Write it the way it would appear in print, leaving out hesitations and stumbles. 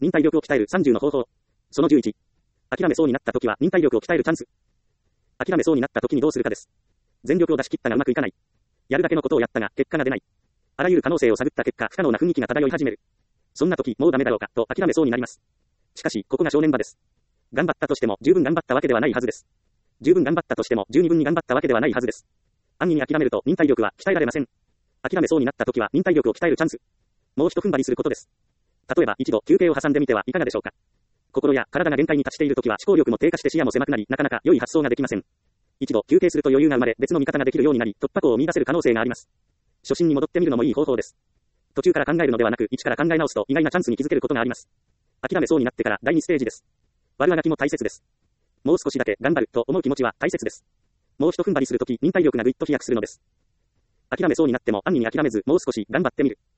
忍耐力を鍛える30の方法。その11。諦めそうになった時は忍耐力を鍛えるチャンス。諦めそうになった時にどうするかです。全力を出し切ったがうまくいかない。やるだけのことをやったが結果が出ない。あらゆる可能性を探った結果、不可能な雰囲気が漂い始める。そんな時、もうダメだろうか、と諦めそうになります。しかし、ここが正念場です。頑張ったとしても、十分頑張ったわけではないはずです。十分頑張ったとしても、十二分に頑張ったわけではないはずです。安易に諦めると、忍耐力は鍛えられません。諦めそうになった時は、忍耐力を鍛えるチャンス。もう一踏ん張りすることです。例えば、一度休憩を挟んでみてはいかがでしょうか。心や体が限界に達している時は、思考力も低下して視野も狭くなり、なかなか良い発想ができません。一度休憩すると余裕が生まれ、別の見方ができるようになり、突破口を見出せる可能性があります。初心に戻ってみるのもいい方法です。途中から考えるのではなく、一から考え直すと意外なチャンスに気づけることがあります。諦めそうになってから第2ステージです。悪あがきも大切です。もう少しだけ頑張ると思う気持ちは大切です。もう一踏ん張りするとき、忍耐力がぐいっと飛躍するのです。諦めそうになっても安易に諦めず、もう少し頑張ってみる。